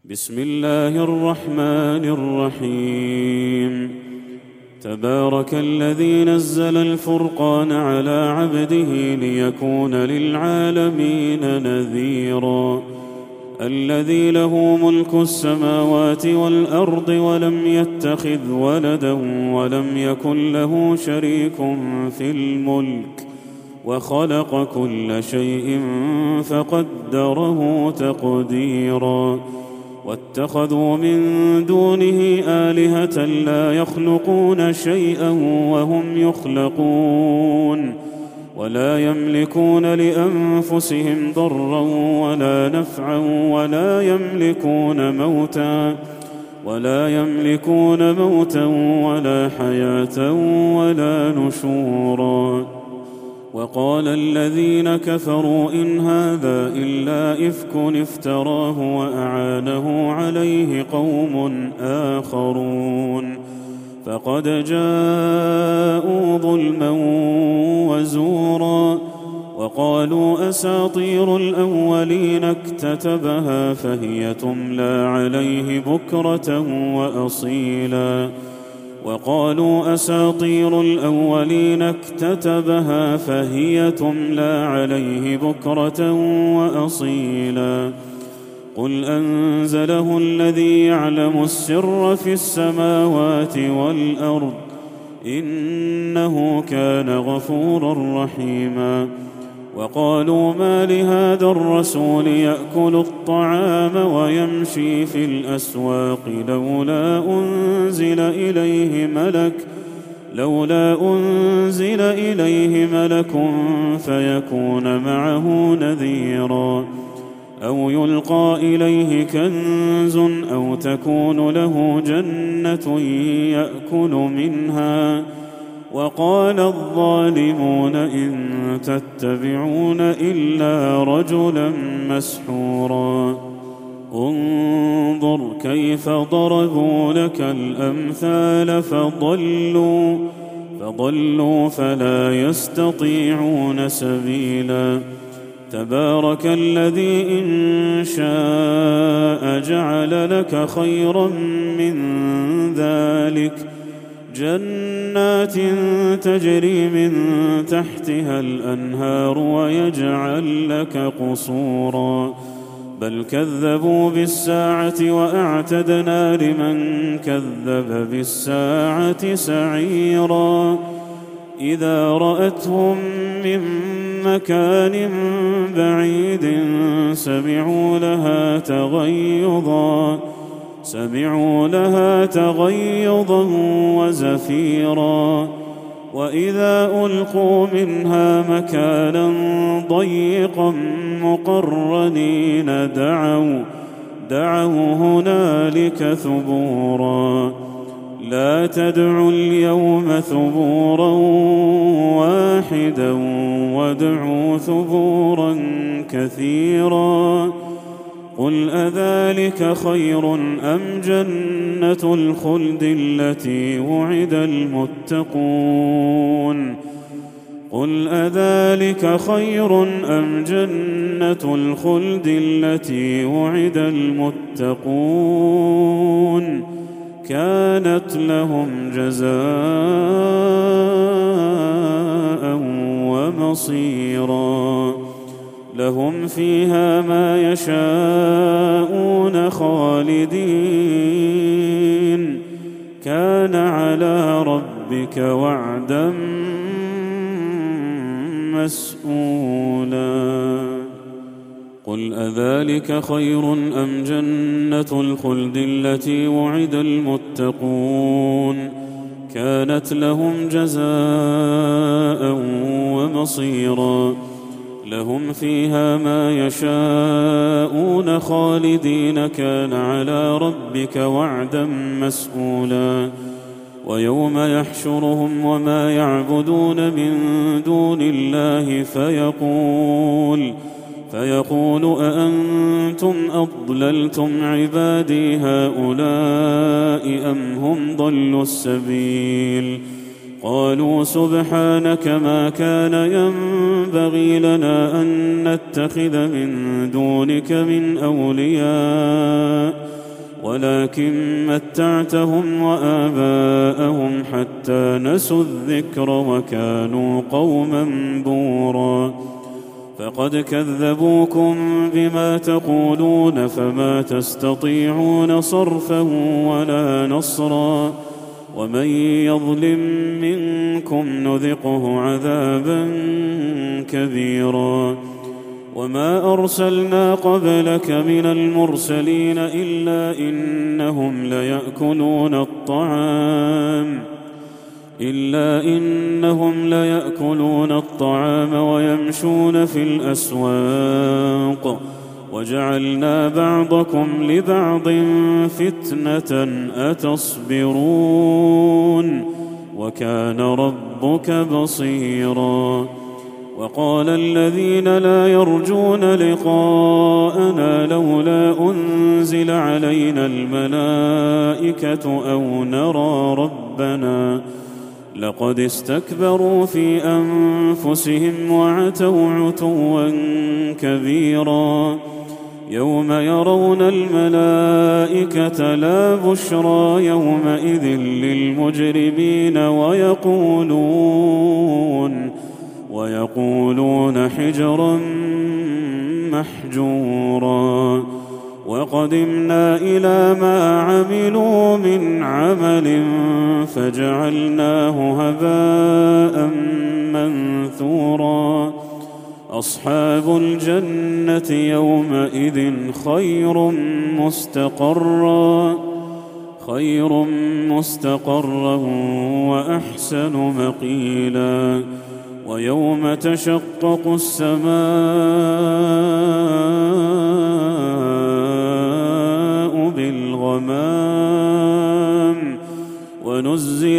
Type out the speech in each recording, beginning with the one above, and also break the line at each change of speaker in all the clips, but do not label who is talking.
بسم الله الرحمن الرحيم. تبارك الذي نزل الفرقان على عبده ليكون للعالمين نذيرا. الذي له ملك السماوات والأرض ولم يتخذ ولدا ولم يكن له شريك في الملك وخلق كل شيء فقدره تقديرا. واتخذوا من دونه آلهة لا يخلقون شيئا وهم يخلقون ولا يملكون لأنفسهم ضرا ولا نفعا ولا يملكون موتا ولا حياة ولا نشورا. وقال الذين كفروا إن هذا إلا إفك افتراه وأعانه عليه قوم آخرون فقد جاءوا ظلما وزورا. وقالوا أساطير الأولين اكتتبها فهي تملى عليه بكرة وأصيلا. وقالوا أساطير الأولين اكتتبها فهي تملى عليه بكرة وأصيلا. قل أنزله الذي يعلم السر في السماوات والأرض إنه كان غفورا رحيما. وقالوا ما لهذا الرسول يأكل الطعام ويمشي في الأسواق لولا أنزل إليه ملك فيكون معه نذيرا أو يلقى إليه كنز أو تكون له جنة يأكل منها. وقال الظالمون إن تتبعون إلا رجلا مسحورا. انظر كيف ضربوا لك الأمثال فضلوا فلا يستطيعون سبيلا. تبارك الذي إن شاء جعل لك خيرا من ذلك جنات تجري من تحتها الأنهار ويجعل لك قصورا. بل كذبوا بالساعة وأعتدنا لمن كذب بالساعة سعيرا. إذا رأتهم من مكان بعيد سمعوا لها تغيظا وزفيرا. وإذا ألقوا منها مكانا ضيقا مقرنين دعوا هنالك ثبورا. لا تدعوا اليوم ثبورا واحدا وادعوا ثبورا كثيرا. قل أذلك خير أم جنة الخلد التي وعد المتقون قل أذلك خير أم جنة الخلد التي وعد المتقون كانت لهم جزاء ومصيرا. لهم فيها ما يشاءون خالدين كان على ربك وعدا مسئولا. قل أذلك خير أم جنة الخلد التي وعد المتقون كانت لهم جزاء ومصيرا. لهم فيها ما يشاءون خالدين كان على ربك وعدا مسئولا. ويوم يحشرهم وما يعبدون من دون الله فيقول أأنتم أضللتم عبادي هؤلاء أم هم ضلوا السبيل قالوا سبحانك ما كان ينبغي لنا أن نتخذ من دونك من أولياء ولكن متعتهم وآباءهم حتى نسوا الذكر وكانوا قوما بورا فقد كذبوكم بما تقولون فما تستطيعون صرفا ولا نصرا ومن يظلم منكم نذقه عذابا كبيرا وما أرسلنا قبلك من المرسلين إلا إنهم ليأكلون الطعام ويمشون في الأسواق وجعلنا بعضكم لبعض فتنة أتصبرون وكان ربك بصيرا وقال الذين لا يرجون لقاءنا لولا أنزل علينا الملائكة أو نرى ربنا لقد استكبروا في أنفسهم وعتوا عتوا كبيرا يوم يرون الملائكة لا بشرى يومئذ للمجرمين ويقولون حجرا محجورا وقدمنا إلى ما عملوا من عمل فجعلناه هباء منثورا أصحاب الجنة يومئذ خير مستقرا وأحسن مقيلا ويوم تشقق السماء بالغمام ونزل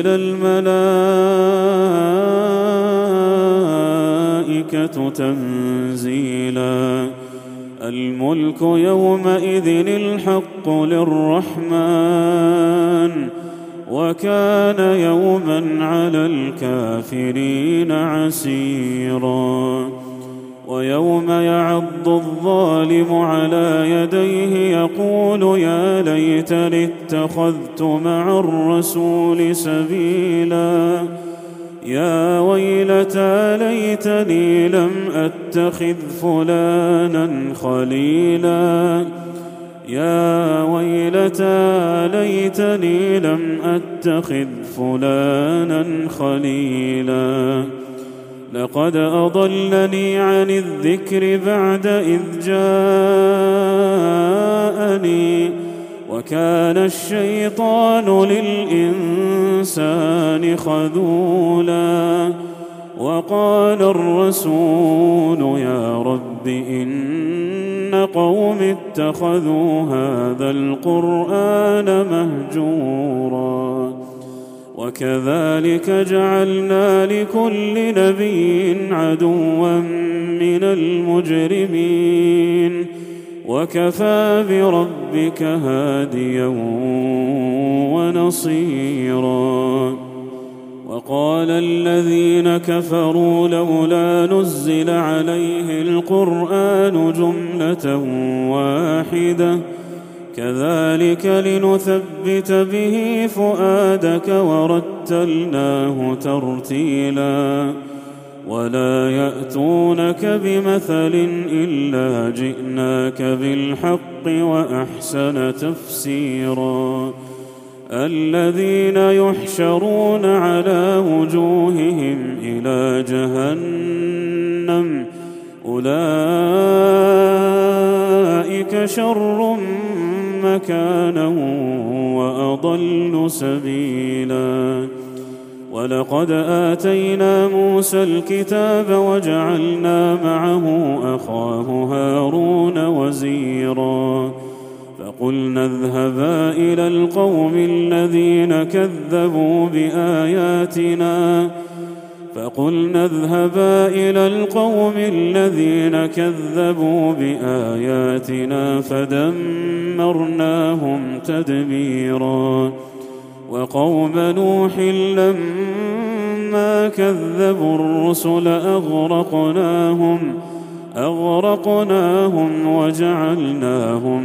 الملائكة تنزيلا الملك يومئذ الحق للرحمن وكان يوما على الكافرين عسيرا ويوم يعض الظالم على يديه يقول يا ليتني اتخذت مع الرسول سبيلا يا ويلتى ليتني لم أتخذ فلانا خليلا يا ويلتى ليتني لم أتخذ فلانا خليلا لقد أضلني عن الذكر بعد إذ جاءني وكان الشيطان للإنسان خذولا وقال الرسول يا رب إن قوم اتخذوا هذا القرآن مهجورا وكذلك جعلنا لكل نبي عدوا من المجرمين وكفى بربك هاديا ونصيرا وقال الذين كفروا لولا نزل عليه القرآن جملة واحدة كذلك لنثبت به فؤادك ورتلناه ترتيلا ولا يأتونك بمثل إلا جئناك بالحق وأحسن تفسيرا الذين يحشرون على وجوههم إلى جهنم أولئك شر مكانا وأضل سبيلا ولقد آتينا موسى الكتاب وجعلنا معه أخاه هارون وزيرا فقلنا اذهبا إلى القوم الذين كذبوا بآياتنا فدمرناهم تدميرا وقوم نوح لما كذبوا الرسل أغرقناهم وجعلناهم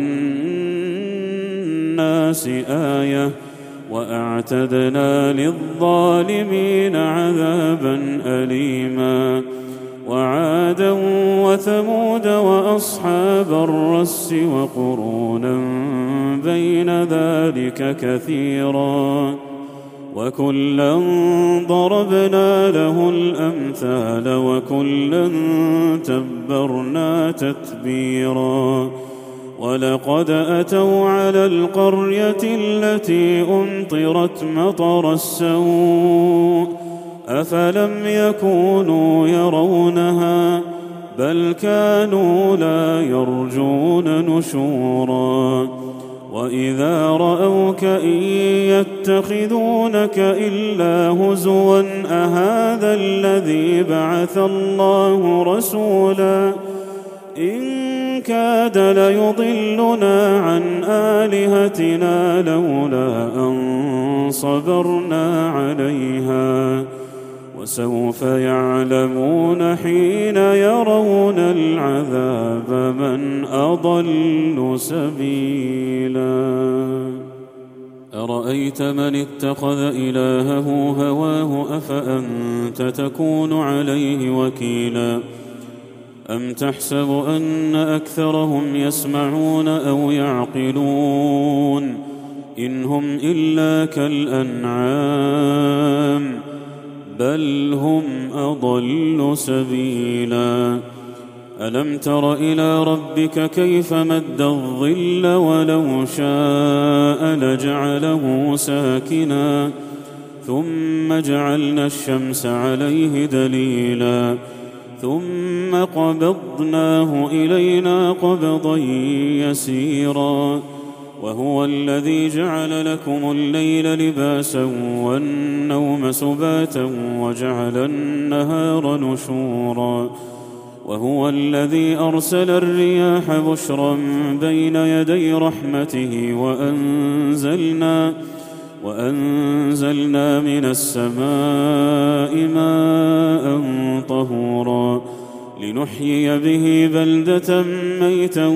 للناس آية وأعتدنا للظالمين عذابا أليما وعادا وثمود وأصحاب الرس وقرونا بين ذلك كثيرا وكلا ضربنا له الأمثال وكلا تبرنا تتبيرا ولقد أتوا على القرية التي أمطرت مطر السوء أفلم يكونوا يرونها بل كانوا لا يرجون نشورا وإذا رأوك إن يتخذونك إلا هزوا أهذا الذي بعث الله رسولا إن كاد ليضلنا عن آلهتنا لولا أن صبرنا عليها وسوف يعلمون حين يرون العذاب من أضل سبيلا أرأيت من اتخذ إلهه هواه أفأنت تكون عليه وكيلا أم تحسب أن أكثرهم يسمعون أو يعقلون إن هم إلا كالأنعام بل هم أضل سبيلا ألم تر إلى ربك كيف مد الظل ولو شاء لجعله ساكنا ثم جعلنا الشمس عليه دليلا ثم قبضناه إلينا قبضا يسيرا وهو الذي جعل لكم الليل لباسا والنوم سباتا وجعل النهار نشورا وهو الذي أرسل الرياح بشرا بين يدي رحمته وأنزلنا من السماء ماء طهورا لنحيي به بلدة ميتا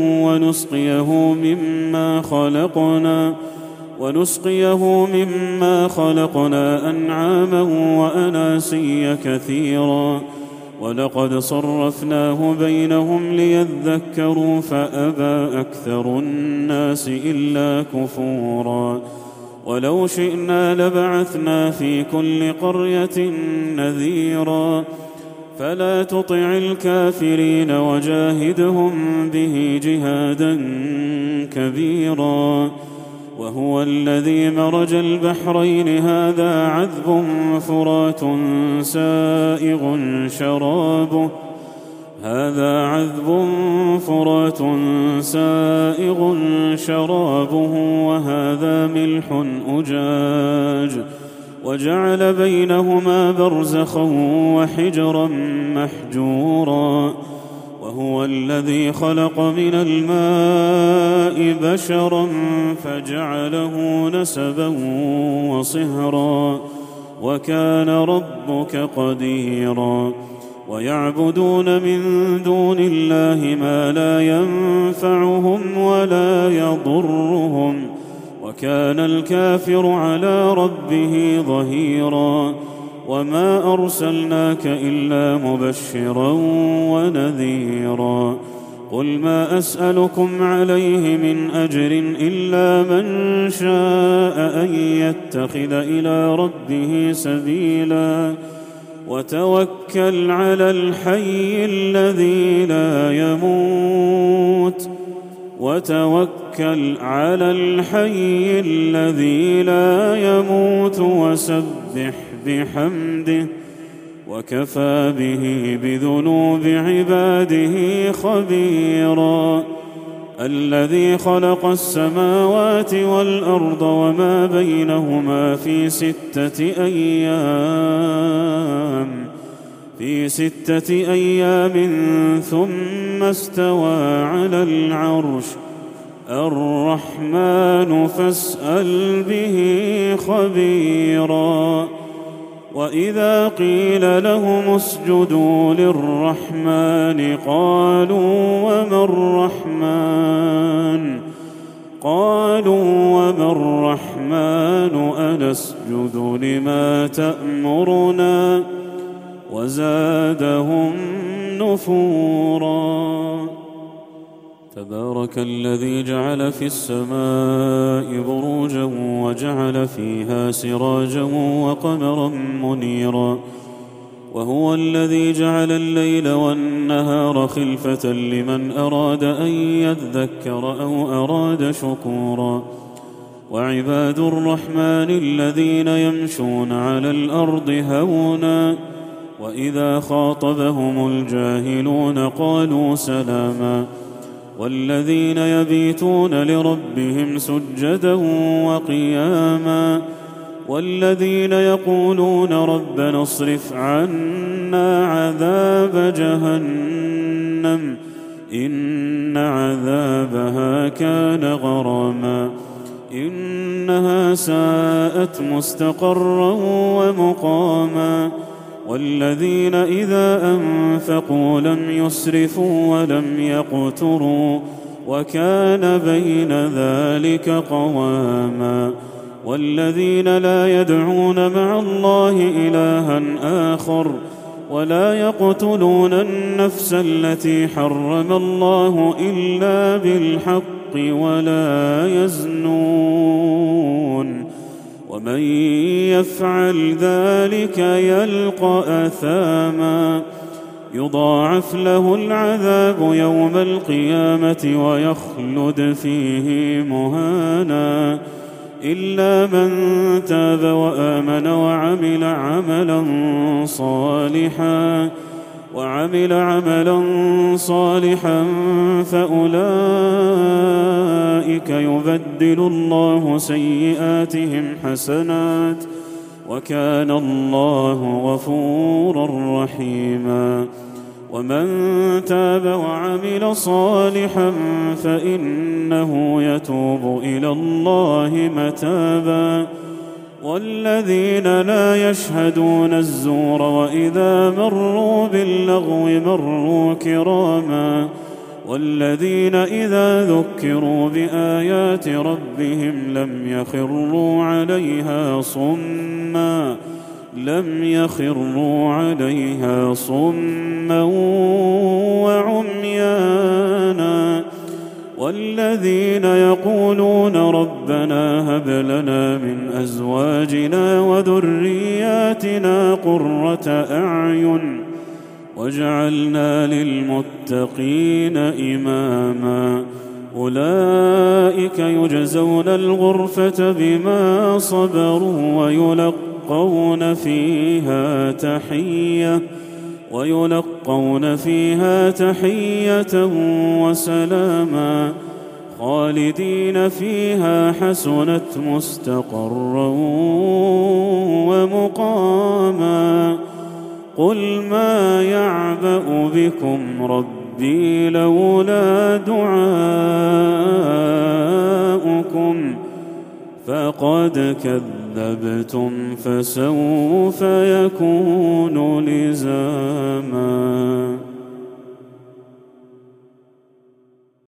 ونسقيه مما خلقنا أنعاما وأناسيا كثيرا ولقد صرفناه بينهم ليذكروا فأبى أكثر الناس إلا كفورا ولو شئنا لبعثنا في كل قرية نذيرا فلا تطع الكافرين وجاهدهم به جهادا كبيرا وهو الذي مرج البحرين هذا عذب فرات سائغ شرابه وهذا ملح أجاج وجعل بينهما برزخا وحجرا محجورا وهو الذي خلق من الماء بشرا فجعله نسبا وصهرا وكان ربك قديرا ويعبدون من دون الله ما لا ينفعهم ولا يضرهم وكان الكافر على ربه ظهيرا وما أرسلناك إلا مبشرا ونذيرا قل ما أسألكم عليه من أجر إلا من شاء أن يتخذ إلى ربه سبيلا وتوكل على الحي الذي لا يموت وسبح بحمده وكفى به بذنوب عباده خبيرا الذي خلق السماوات والأرض وما بينهما في 6 أيام ثم استوى على العرش الرحمن فاسأل به خبيرا. وإذا قيل لهم اسجدوا للرحمن قالوا وما الرحمن أنسجد لما تأمرنا وزادهم نفورا. تبارك الذي جعل في السماء بروجا وجعل فيها سراجا وقمرا منيرا. وهو الذي جعل الليل والنهار خلفة لمن أراد أن يذكر أو أراد شكورا. وعباد الرحمن الذين يمشون على الأرض هونا وإذا خاطبهم الجاهلون قالوا سلاما. والذين يبيتون لربهم سجدا وقياما. والذين يقولون ربنا اصرف عنا عذاب جهنم إن عذابها كان غراما إنها ساءت مستقرا ومقاما. والذين إذا أنفقوا لم يسرفوا ولم يقتروا وكان بين ذلك قواما. والذين لا يدعون مع الله إلها آخر ولا يقتلون النفس التي حرم الله إلا بالحق ولا يزنون ومن يفعل ذلك يلقى أثاما يضاعف له العذاب يوم القيامة ويخلد فيه مهانا إلا من تاب وآمن وعمل عملا صالحا فأولئك يبدل الله سيئاتهم حسنات وكان الله غفورا رحيما. ومن تاب وعمل صالحا فإنه يتوب إلى الله متابا. والذين لا يشهدون الزور وإذا مروا باللغو مروا كراما. والذين إذا ذكروا بآيات ربهم لم يخروا عليها صما وعميانا. والذين يقولون ربنا هب لنا من أزواجنا وذرياتنا قرة أعين واجعلنا للمتقين إماما. أولئك يجزون الغرفة بما صبروا ويلقون فيها تحية وسلاما خالدين فيها حسنت مستقرا ومقاما. قل ما يعبأ بكم ربي لولا دعاؤكم فقد كذبتم فسوف يكون لزاما.